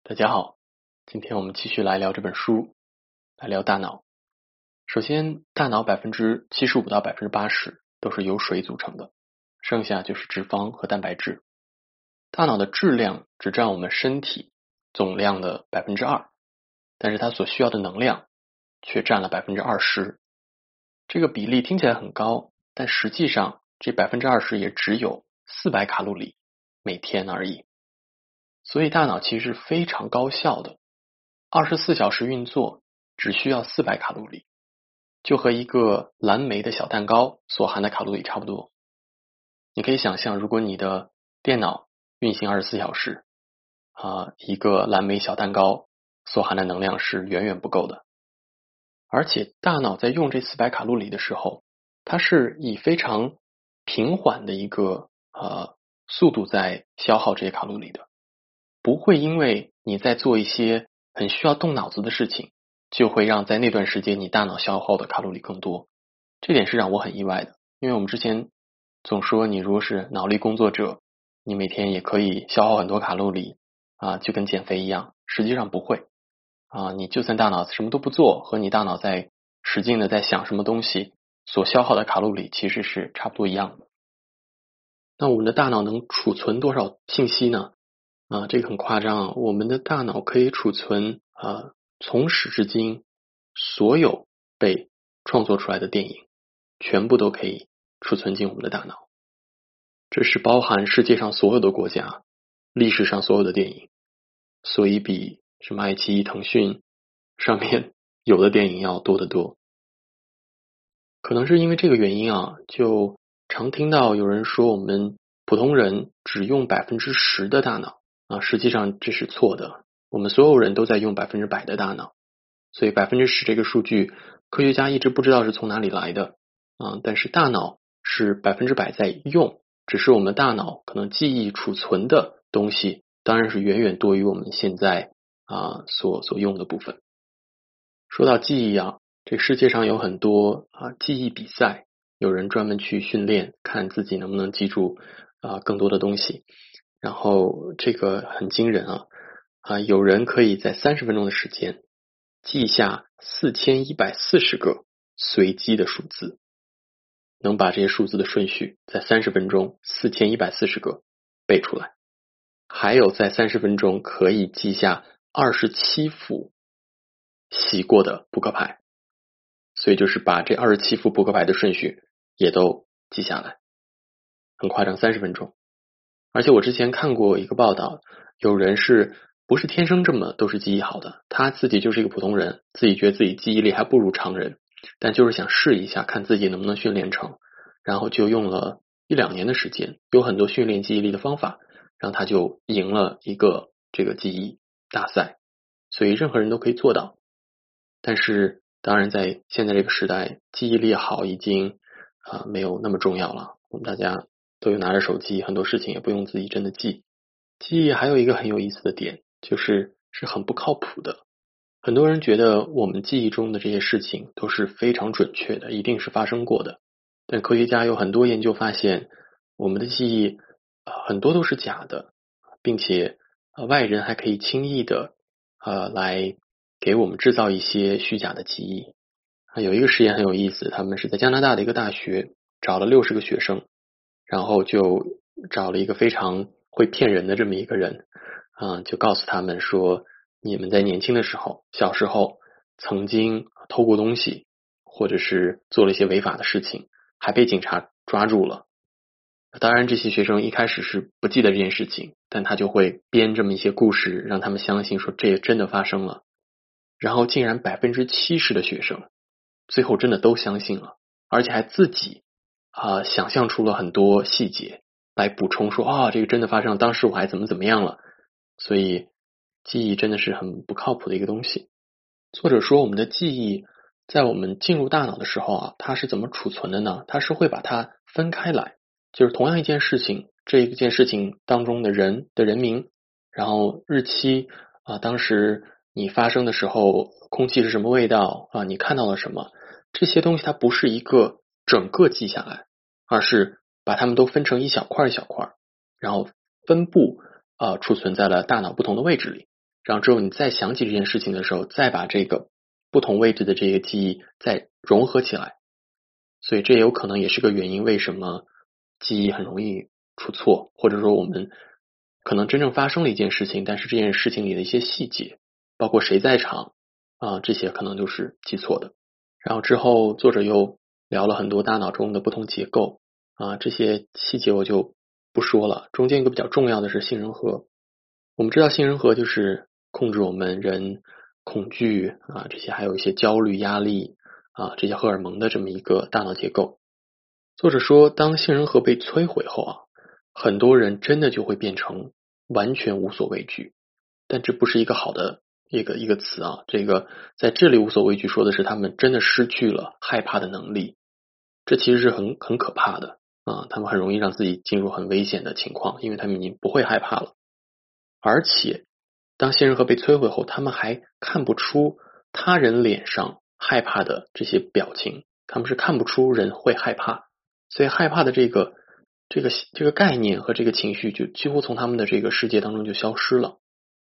大家好，今天我们继续来聊这本书，来聊大脑。首先，大脑75%到80%都是由水组成的，剩下就是脂肪和蛋白质。大脑的质量只占我们身体总量的2%，但是它所需要的能量却占了20%。这个比例听起来很高，但实际上这20%也只有400卡路里每天而已。所以大脑其实非常高效的，24小时运作只需要400卡路里，就和一个蓝莓的小蛋糕所含的卡路里差不多。你可以想象，如果你的电脑运行24小时，一个蓝莓小蛋糕所含的能量是远远不够的。而且大脑在用这400卡路里的时候，它是以非常平缓的一个速度在消耗这些卡路里的。不会因为你在做一些很需要动脑子的事情，就会让在那段时间你大脑消耗的卡路里更多。这点是让我很意外的，因为我们之前总说你如果是脑力工作者，你每天也可以消耗很多卡路里就跟减肥一样，实际上不会你就算大脑什么都不做，和你大脑在使劲的在想什么东西所消耗的卡路里其实是差不多一样的。那我们的大脑能储存多少信息呢？这个很夸张我们的大脑可以储存从始至今所有被创作出来的电影，全部都可以储存进我们的大脑。这是包含世界上所有的国家，历史上所有的电影，所以比什么爱奇艺、腾讯上面有的电影要多得多。可能是因为这个原因就常听到有人说我们普通人只用10%的大脑实际上这是错的，我们所有人都在用100%的大脑，所以10%这个数据科学家一直不知道是从哪里来的但是大脑是100%在用，只是我们大脑可能记忆储存的东西当然是远远多于我们现在所用的部分。说到记忆这世界上有很多记忆比赛，有人专门去训练看自己能不能记住更多的东西，然后这个很惊人有人可以在30分钟的时间记下4140个随机的数字，能把这些数字的顺序在30分钟4140个背出来，还有在30分钟可以记下27副洗过的扑克牌，所以就是把这27副扑克牌的顺序也都记下来，很夸张，30分钟。而且我之前看过一个报道，有人不是天生这么都是记忆好的，他自己就是一个普通人，自己觉得自己记忆力还不如常人，但就是想试一下看自己能不能训练成，然后就用了1-2年的时间，有很多训练记忆力的方法，然后他就赢了一个这个记忆大赛，所以任何人都可以做到。但是当然在现在这个时代，记忆力好已经没有那么重要了，我们大家都有拿着手机，很多事情也不用自己真的记。记忆还有一个很有意思的点，就是很不靠谱的。很多人觉得我们记忆中的这些事情都是非常准确的，一定是发生过的，但科学家有很多研究发现，我们的记忆很多都是假的，并且外人还可以轻易的来给我们制造一些虚假的记忆。有一个实验很有意思，他们是在加拿大的一个大学找了60个学生，然后就找了一个非常会骗人的这么一个人就告诉他们说，你们在年轻的时候，小时候曾经偷过东西，或者是做了一些违法的事情，还被警察抓住了。当然这些学生一开始是不记得这件事情，但他就会编这么一些故事，让他们相信说这也真的发生了。然后竟然70%的学生最后真的都相信了，而且还自己想象出了很多细节来补充说这个真的发生了，当时我还怎么样了。所以记忆真的是很不靠谱的一个东西。作者说我们的记忆在我们进入大脑的时候它是怎么储存的呢？它是会把它分开来，就是同样一件事情，这一件事情当中的人的人名，然后日期当时你发生的时候空气是什么味道你看到了什么，这些东西它不是一个整个记下来，而是把它们都分成一小块一小块，然后分布储存在了大脑不同的位置里， 然后之后你再想起这件事情的时候，再把这个不同位置的这个记忆再融合起来。所以这有可能也是个原因，为什么记忆很容易出错，或者说我们可能真正发生了一件事情，但是这件事情里的一些细节，包括谁在场这些可能就是记错的。然后之后作者又聊了很多大脑中的不同结构这些细节我就不说了。中间一个比较重要的是杏仁核。我们知道杏仁核就是控制我们人恐惧这些还有一些焦虑压力这些荷尔蒙的这么一个大脑结构。作者说当杏仁核被摧毁后很多人真的就会变成完全无所畏惧。但这不是一个好的一个词这个在这里无所畏惧说的是他们真的失去了害怕的能力。这其实是很可怕的他们很容易让自己进入很危险的情况，因为他们已经不会害怕了。而且当杏仁核被摧毁后，他们还看不出他人脸上害怕的这些表情，他们是看不出人会害怕，所以害怕的这个概念和这个情绪就几乎从他们的这个世界当中就消失了。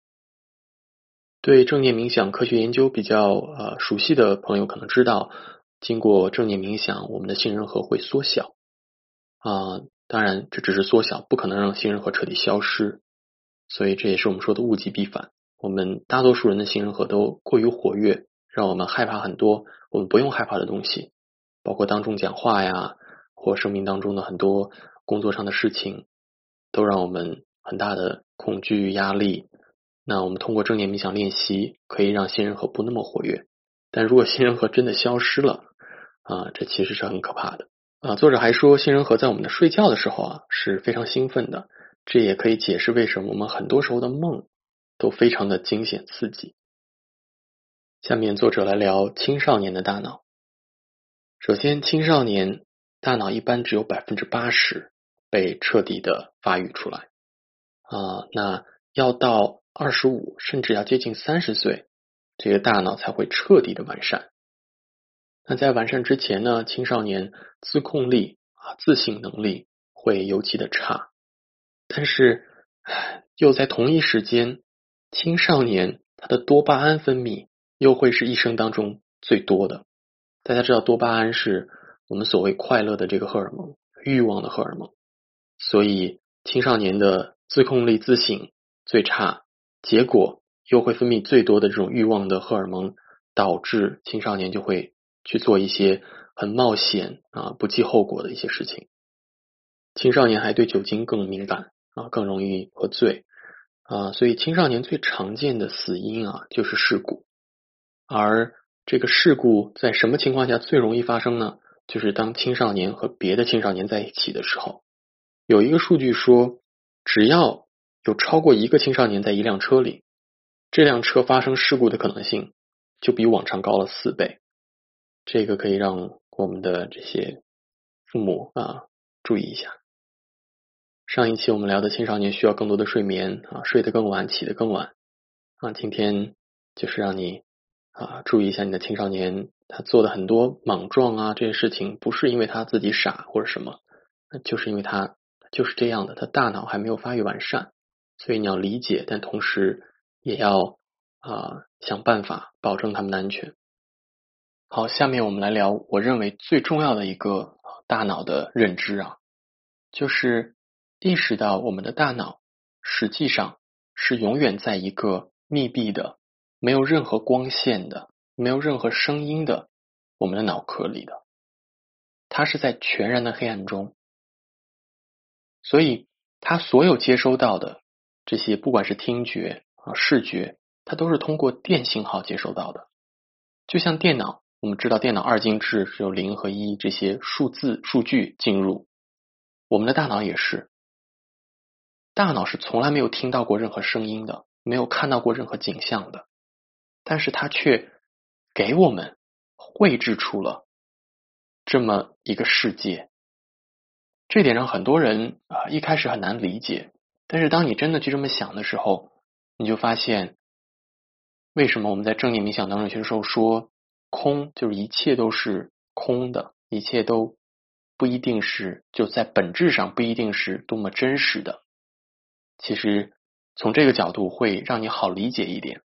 对正念冥想科学研究比较熟悉的朋友可能知道，经过正念冥想，我们的杏仁核会缩小当然这只是缩小，不可能让杏仁核彻底消失，所以这也是我们说的物极必反。我们大多数人的杏仁核都过于活跃，让我们害怕很多我们不用害怕的东西，包括当众讲话呀，或生命当中的很多工作上的事情，都让我们很大的恐惧压力。那我们通过正念冥想练习，可以让杏仁核不那么活跃。但如果杏仁核真的消失了这其实是很可怕的作者还说杏仁核在我们的睡觉的时候是非常兴奋的，这也可以解释为什么我们很多时候的梦都非常的惊险刺激。下面作者来聊青少年的大脑。首先青少年大脑一般只有 80% 被彻底的发育出来那要到25甚至要接近30岁，这个大脑才会彻底的完善。那在完善之前呢，青少年自控力自省能力会尤其的差。但是又在同一时间，青少年他的多巴胺分泌又会是一生当中最多的。大家知道多巴胺是我们所谓快乐的这个荷尔蒙，欲望的荷尔蒙，所以青少年的自控力自省最差，结果又会分泌最多的这种欲望的荷尔蒙，导致青少年就会去做一些很冒险不计后果的一些事情。青少年还对酒精更敏感更容易喝醉所以青少年最常见的死因就是事故。而这个事故在什么情况下最容易发生呢？就是当青少年和别的青少年在一起的时候。有一个数据说，只要有超过一个青少年在一辆车里，这辆车发生事故的可能性就比往常高了4倍。这个可以让我们的这些父母注意一下。上一期我们聊的青少年需要更多的睡眠睡得更晚，起得更晚今天就是让你注意一下你的青少年，他做的很多莽撞这些事情，不是因为他自己傻或者什么，就是因为他就是这样的，他大脑还没有发育完善，所以你要理解，但同时也要想办法保证他们的安全。好，下面我们来聊我认为最重要的一个大脑的认知就是意识到我们的大脑实际上是永远在一个密闭的没有任何光线的没有任何声音的我们的脑壳里的，它是在全然的黑暗中，所以它所有接收到的这些不管是听觉视觉，它都是通过电信号接收到的。就像电脑，我们知道电脑二进制是由0和1这些数字数据进入，我们的大脑也是，大脑是从来没有听到过任何声音的，没有看到过任何景象的，但是它却给我们绘制出了这么一个世界。这点让很多人一开始很难理解，但是当你真的去这么想的时候，你就发现为什么我们在正念冥想当中有些时候说空，就是一切都是空的，一切都不一定是，就在本质上不一定是多么真实的。其实从这个角度会让你好理解一点，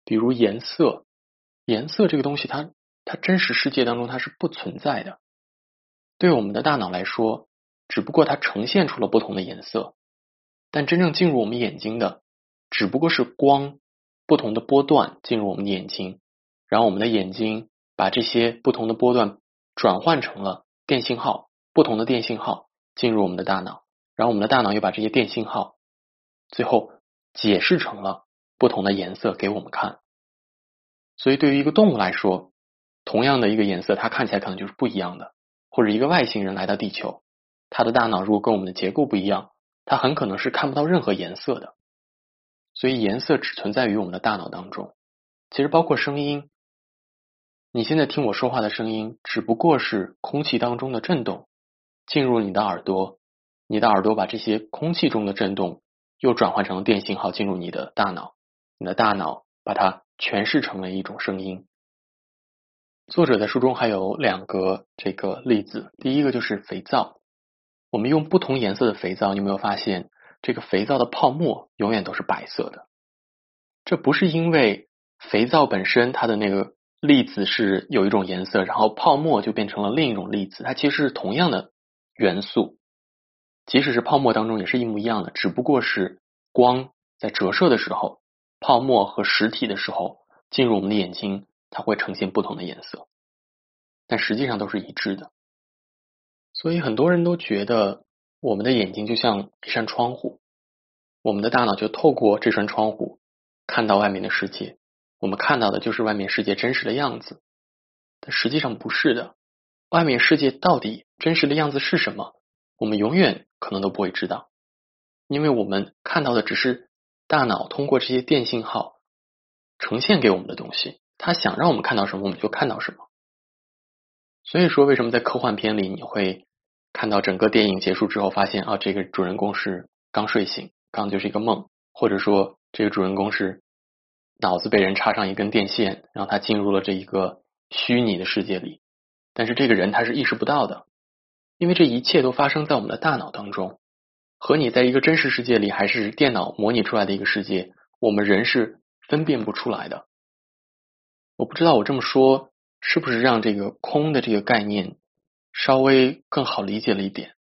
比如颜色，颜色这个东西它真实世界当中它是不存在的，对我们的大脑来说，只不过它呈现出了不同的颜色，但真正进入我们眼睛的只不过是光不同的波段进入我们的眼睛，然后我们的眼睛把这些不同的波段转换成了电信号，不同的电信号进入我们的大脑，然后我们的大脑又把这些电信号最后解释成了不同的颜色给我们看。所以对于一个动物来说，同样的一个颜色它看起来可能就是不一样的，或者一个外星人来到地球，他的大脑如果跟我们的结构不一样，他很可能是看不到任何颜色的。所以颜色只存在于我们的大脑当中。其实包括声音，你现在听我说话的声音只不过是空气当中的震动进入你的耳朵，你的耳朵把这些空气中的震动又转换成电信号进入你的大脑，你的大脑把它诠释成为一种声音。作者在书中还有2个这个例子，第一个就是肥皂，我们用不同颜色的肥皂，你有没有发现这个肥皂的泡沫永远都是白色的？这不是因为肥皂本身它的那个粒子是有一种颜色，然后泡沫就变成了另一种粒子，它其实是同样的元素，即使是泡沫当中也是一模一样的，只不过是光在折射的时候，泡沫和实体的时候进入我们的眼睛，它会呈现不同的颜色，但实际上都是一致的。所以很多人都觉得我们的眼睛就像一扇窗户，我们的大脑就透过这扇窗户看到外面的世界，我们看到的就是外面世界真实的样子。但实际上不是的，外面世界到底真实的样子是什么，我们永远可能都不会知道，因为我们看到的只是大脑通过这些电信号呈现给我们的东西，它想让我们看到什么我们就看到什么。所以说为什么在科幻片里你会看到整个电影结束之后发现这个主人公是刚睡醒，刚就是一个梦，或者说这个主人公是脑子被人插上一根电线，让他进入了这一个虚拟的世界里，但是这个人他是意识不到的，因为这一切都发生在我们的大脑当中，和你在一个真实世界里还是电脑模拟出来的一个世界，我们人是分辨不出来的。我不知道我这么说是不是让这个空的这个概念稍微更好理解了一点。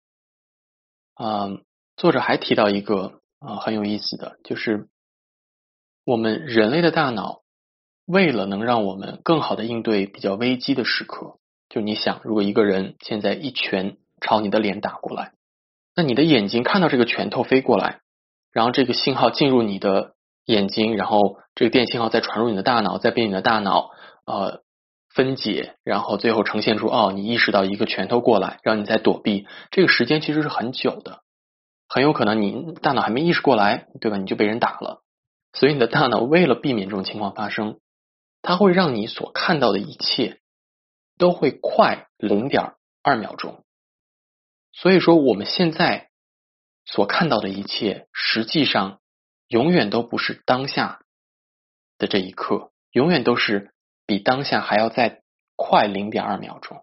作者还提到一个很有意思的，就是我们人类的大脑为了能让我们更好的应对比较危机的时刻，就你想如果一个人现在一拳朝你的脸打过来，那你的眼睛看到这个拳头飞过来，然后这个信号进入你的眼睛，然后这个电信号再传入你的大脑，再被你的大脑分解，然后最后呈现出你意识到一个拳头过来，让你再躲避，这个时间其实是很久的，很有可能你大脑还没意识过来，对吧？你就被人打了。所以你的大脑为了避免这种情况发生，它会让你所看到的一切都会快0.2秒钟。所以说我们现在所看到的一切实际上永远都不是当下的这一刻，永远都是比当下还要再快0.2秒钟。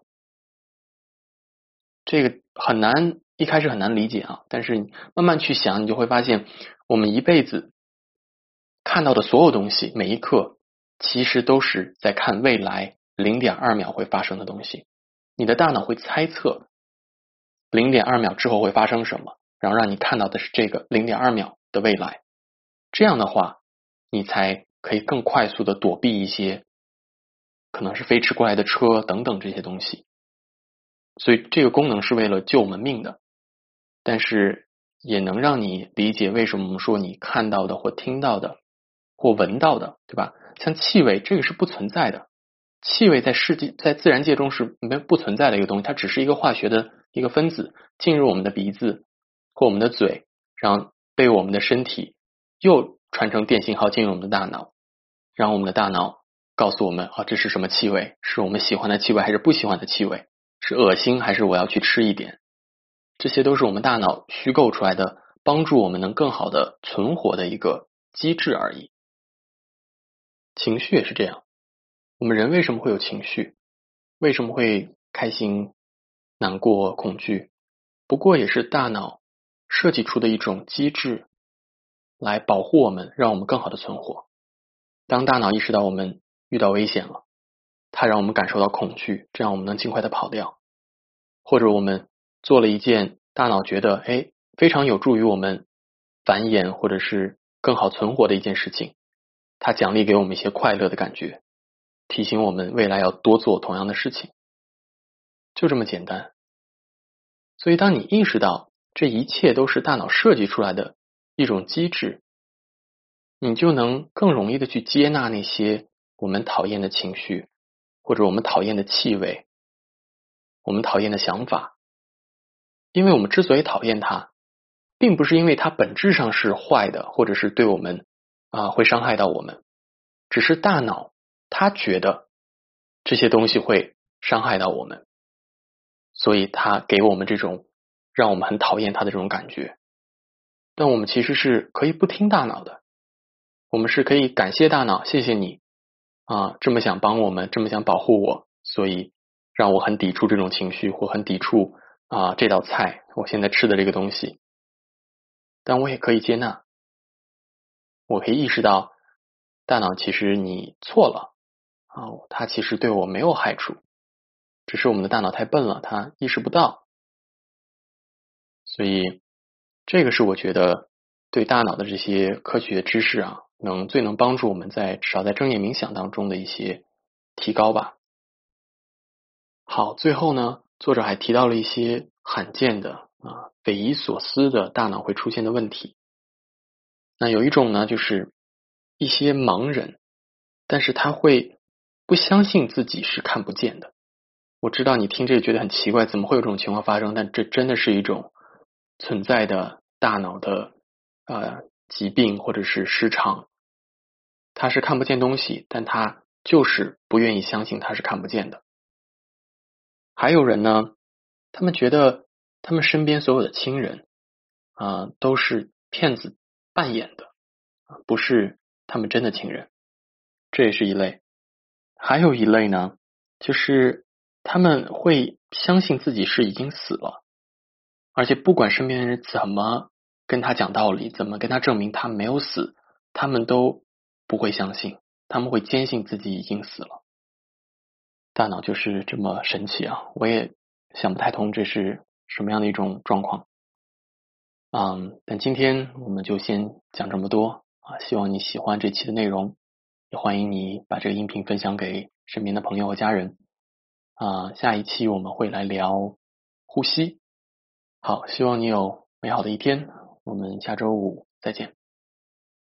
这个很难，一开始很难理解但是你慢慢去想，你就会发现我们一辈子看到的所有东西，每一刻其实都是在看未来0.2秒会发生的东西。你的大脑会猜测0.2秒之后会发生什么，然后让你看到的是这个0.2秒的未来。这样的话，你才可以更快速的躲避一些可能是飞驰过来的车等等这些东西。所以这个功能是为了救我们命的，但是也能让你理解为什么我们说你看到的或听到的或闻到的，对吧？像气味，这个是不存在的，气味在自然界中是不存在的一个东西，它只是一个化学的一个分子进入我们的鼻子或我们的嘴，然后被我们的身体又传成电信号进入我们的大脑，让我们的大脑告诉我们这是什么气味，是我们喜欢的气味还是不喜欢的气味，是恶心还是我要去吃一点，这些都是我们大脑虚构出来的，帮助我们能更好的存活的一个机制而已。情绪也是这样，我们人为什么会有情绪？为什么会开心、难过、恐惧？不过也是大脑设计出的一种机制，来保护我们，让我们更好的存活。 当大脑意识到我们遇到危险了，它让我们感受到恐惧，这样我们能尽快的跑掉。或者我们做了一件大脑觉得非常有助于我们繁衍或者是更好存活的一件事情，它奖励给我们一些快乐的感觉，提醒我们未来要多做同样的事情，就这么简单。所以当你意识到这一切都是大脑设计出来的一种机制，你就能更容易的去接纳那些我们讨厌的情绪，或者我们讨厌的气味，我们讨厌的想法。因为我们之所以讨厌它，并不是因为它本质上是坏的，或者是对我们会伤害到我们，只是大脑它觉得这些东西会伤害到我们，所以它给我们这种让我们很讨厌它的这种感觉。但我们其实是可以不听大脑的，我们是可以感谢大脑，谢谢你这么想帮我们，这么想保护我，所以让我很抵触这种情绪，或很抵触这道菜，我现在吃的这个东西。但我也可以接纳，我可以意识到大脑其实你错了它其实对我没有害处，只是我们的大脑太笨了，它意识不到。所以这个是我觉得对大脑的这些科学知识最能帮助我们至少在正念冥想当中的一些提高吧。好，最后呢，作者还提到了一些罕见的匪夷所思的大脑会出现的问题。那有一种呢，就是一些盲人，但是他会不相信自己是看不见的。我知道你听这个觉得很奇怪，怎么会有这种情况发生？但这真的是一种存在的大脑的疾病或者是失常。他是看不见东西，但他就是不愿意相信他是看不见的。还有人呢，他们觉得他们身边所有的亲人都是骗子扮演的不是他们真的亲人，这也是一类。还有一类呢，就是他们会相信自己是已经死了，而且不管身边的人怎么跟他讲道理，怎么跟他证明他没有死，他们都不会相信，他们会坚信自己已经死了。大脑就是这么神奇我也想不太通这是什么样的一种状况。但今天我们就先讲这么多希望你喜欢这期的内容，也欢迎你把这个音频分享给身边的朋友和家人下一期我们会来聊呼吸。好，希望你有美好的一天，我们下周5再见。